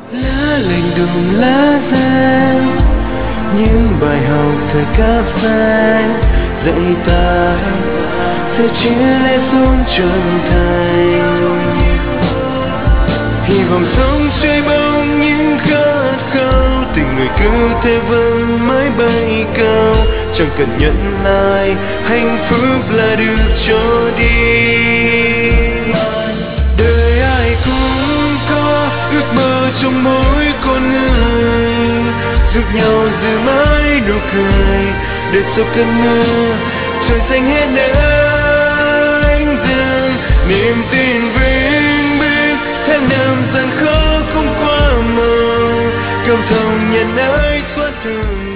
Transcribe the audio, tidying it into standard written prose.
Lá lành đùm lá rơi, những bài học thời cấp xanh dạy ta sẽ chia lẽ xuống trưởng thành. Hy vọng sống chơi bóng những khát khao, tình người cứ thế vẫn mãi bay cao, chẳng cần nhận lại hạnh phúc là được cho đi. Đời ai cũng có ước mơ trong mỗi con người, giúp nhau giữ mãi nụ cười, để sau cơn mưa trời xanh hết ánh dương. Niềm tin vĩnh viễn tháng năm gian khó không qua màu, cảm thông nhận ái xóa thương.